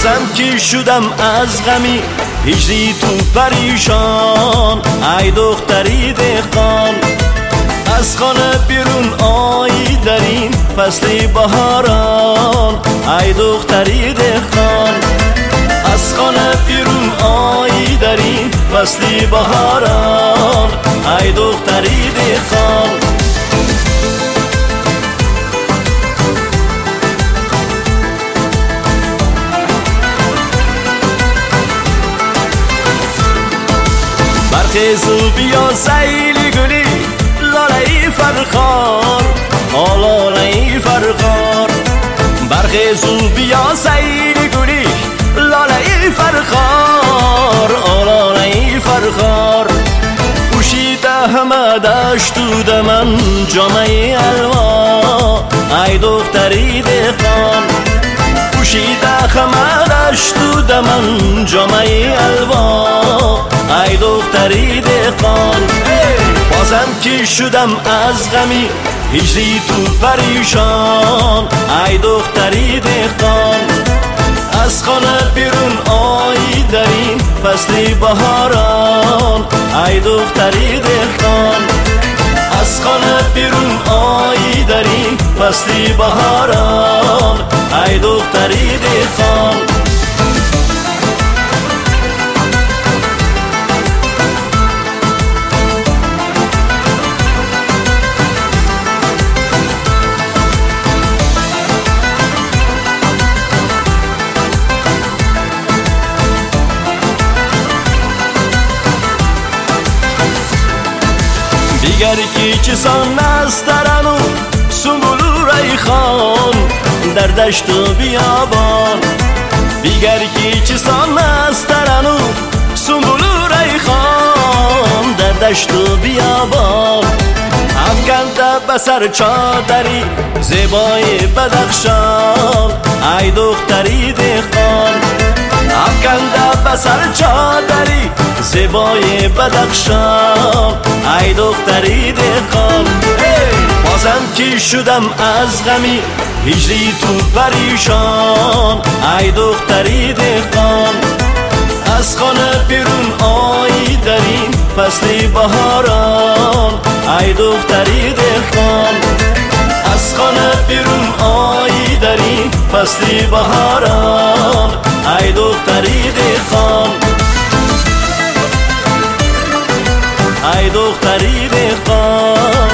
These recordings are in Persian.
بازم که شدم از غمی هجری تو پریشان. ای دختری دهقان از خانه بیرون آیی در این فصل بهاران. ای دختری دهقان از خانه بیرون آیی در این فصل بهاران. ای دختری دهقان برخیز و بیا سیل گلی لاله فرخار، لاله فرخار. برخیز و بیا سیل گلی لاله فرخار، لاله فرخار. پوشیده همه دشت و دمن جامعه الوا. ای دختری دهقان پوشیده همه دشت و دمن جامعه الوا. ای دختری دهقان بازم که شدم از غمی هجری تو پریشان. ای دختری دهقان از خانه بیرون آیی در این فصل بهاران. ای دختری دهقان از خانه بیرون آیی در این فصل بهاران. ای دختری دهقان دیگر کی چسان نسترنو سنبولو ریخان در دشت و بیابان. دیگر کی چسان نسترنو سنبولو ریخان در دشت و بیابان. افکنده بسر چادری زیبای بدخشان. ای دختری دهقان افکنده بسر چادری زیبای بدخشان. ای دختری دهقان بازم که شدم از غمی هجری تو پریشان. ای دختری دهقان از خانه بیرون آیی در این فصل بهاران. ای دختری دهقان از خانه بیرون آیی در این فصل بهاران. ای دختری دهقان ای دختری دهقان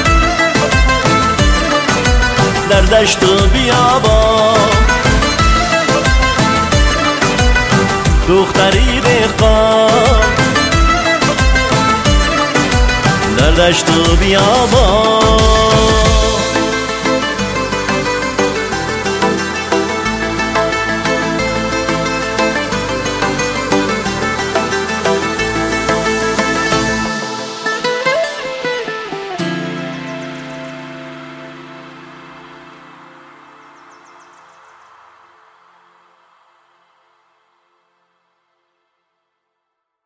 در دشت و بیابان. دختری دهقان در دشت و بیابان.